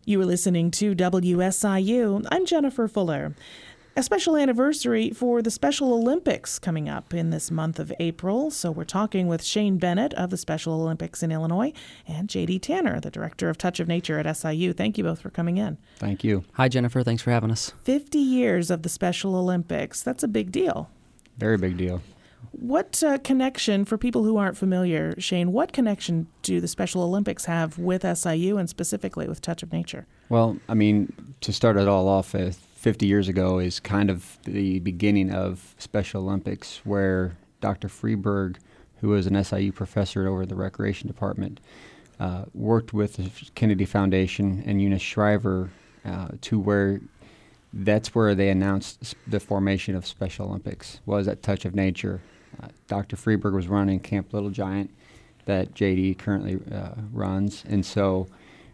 You are listening to WSIU. I'm Jennifer Fuller. A special anniversary for the Special Olympics coming up in this month of April. So we're talking with Shane Bennett of the Special Olympics in Illinois and J.D. Tanner, the director of Touch of Nature at SIU. Thank you both for coming in. Thank you. Hi, Jennifer. Thanks for having us. 50 years of the Special Olympics. That's a big deal. Very big deal. What connection, for people who aren't familiar, Shane, what connection do the Special Olympics have with SIU and specifically with Touch of Nature? Well, I mean, to start it all off, 50 years ago is kind of the beginning of Special Olympics, where Dr. Freeberg, who was an SIU professor over the Recreation Department, worked with the Kennedy Foundation and Eunice Shriver to where that's where they announced the formation of Special Olympics, was at Touch of Nature. Dr. Freeberg was running Camp Little Giant that JD currently runs, and so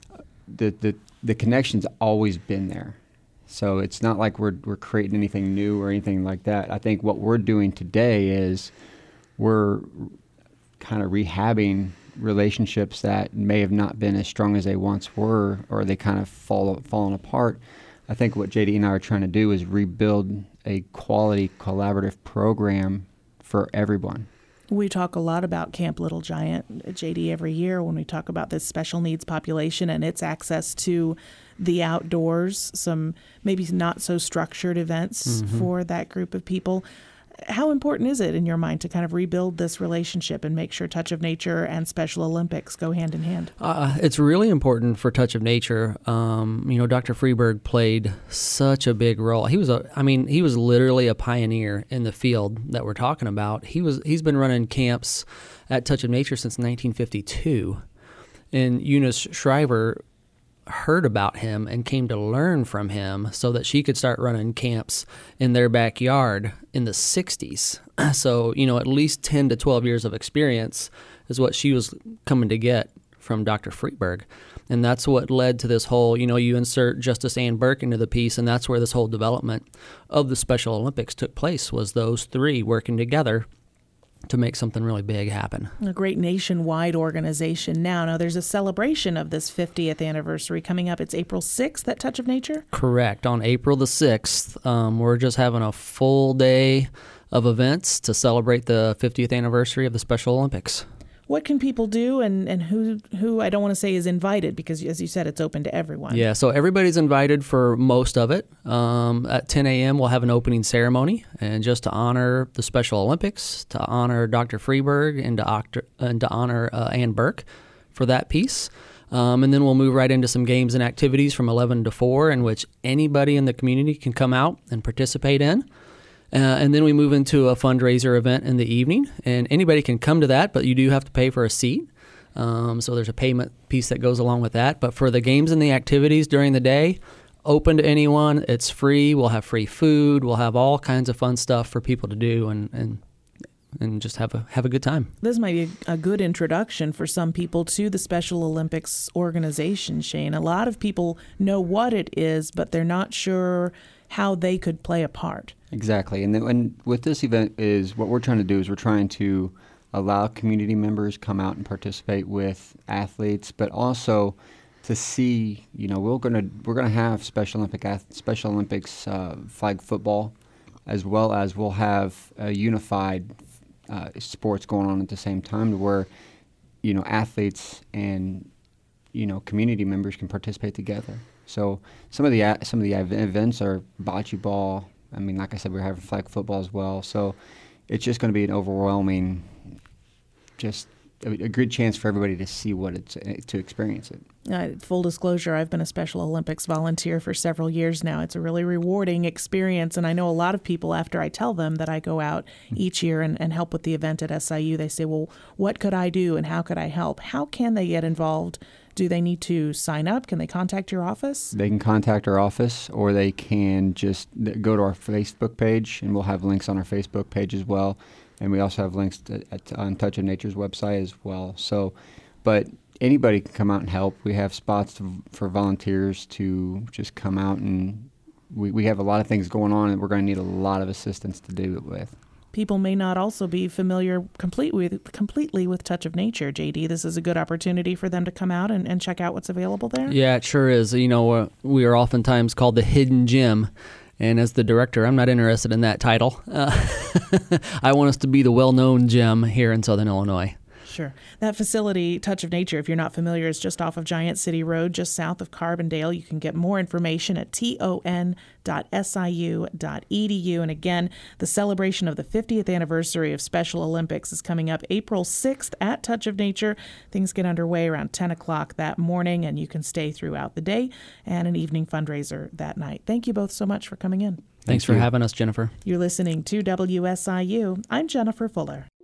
the connection's always been there. So it's not like we're creating anything new or anything like that. I think what we're doing today is we're kind of rehabbing relationships that may have not been as strong as they once were, or they kind of fallen apart. I think what JD and I are trying to do is rebuild a quality collaborative program for everyone. We talk a lot about Camp Little Giant, JD, every year when we talk about this special needs population and its access to the outdoors, some maybe not so structured events for that group of people. How important is it in your mind to kind of rebuild this relationship and make sure Touch of Nature and Special Olympics go hand in hand? It's really important for Touch of Nature. Dr. Freeberg played such a big role. He was literally a pioneer in the field that we're talking about. He's been running camps at Touch of Nature since 1952. And Eunice Shriver heard about him and came to learn from him so that she could start running camps in their backyard in the 60s. So, at least 10 to 12 years of experience is what she was coming to get from Dr. Freeberg. And that's what led to this whole, you insert Justice Ann Burke into the piece, and that's where this whole development of the Special Olympics took place, was those three working together to make something really big happen. A great nationwide organization now. Now, there's a celebration of this 50th anniversary coming up. It's April 6th at Touch of Nature? Correct. On April the 6th, we're just having a full day of events to celebrate the 50th anniversary of the Special Olympics. What can people do, and who I don't want to say is invited, because as you said, it's open to everyone. Yeah, so everybody's invited for most of it. At 10 a.m. we'll have an opening ceremony, and just to honor the Special Olympics, to honor Dr. Freeberg, and to honor Ann Burke for that piece. And then we'll move right into some games and activities from 11 to 4, in which anybody in the community can come out and participate in. And then we move into a fundraiser event in the evening, and anybody can come to that, but you do have to pay for a seat. So there's a payment piece that goes along with that. But for the games and the activities during the day, open to anyone. It's free. We'll have free food. We'll have all kinds of fun stuff for people to do and just have a good time. This might be a good introduction for some people to the Special Olympics organization, Shane. A lot of people know what it is, but they're not sure how they could play a part. Exactly. And with this event is what we're trying to do is we're trying to allow community members come out and participate with athletes, but also to see, we're gonna have Special Olympics flag football, as well as we'll have unified sports going on at the same time, to where athletes and community members can participate together. So some of the events are bocce ball. I mean, like I said, we're having flag football as well. So it's just going to be an overwhelming, just a good chance for everybody to see to experience it. Full disclosure, I've been a Special Olympics volunteer for several years now. It's a really rewarding experience, and I know a lot of people, after I tell them that I go out each year and help with the event at SIU, they say, well, what could I do and how could I help? How can they get involved? Do they need to sign up? Can they contact your office? They can contact our office, or they can just go to our Facebook page, and we'll have links on our Facebook page as well. And we also have links on Touch of Nature's website as well. So, but anybody can come out and help. We have spots for volunteers to just come out, and we have a lot of things going on, and we're going to need a lot of assistance to do it with. people may not also be familiar completely with Touch of Nature. JD, this is a good opportunity for them to come out and check out what's available there. Yeah, it sure is. You know, we are oftentimes called the hidden gem. And as the director, I'm not interested in that title. I want us to be the well-known gem here in Southern Illinois. Sure. That facility, Touch of Nature, if you're not familiar, is just off of Giant City Road, just south of Carbondale. You can get more information at ton.siu.edu. And again, the celebration of the 50th anniversary of Special Olympics is coming up April 6th at Touch of Nature. Things get underway around 10 o'clock that morning, and you can stay throughout the day and an evening fundraiser that night. Thank you both so much for coming in. Thanks for having us, Jennifer. You're listening to WSIU. I'm Jennifer Fuller.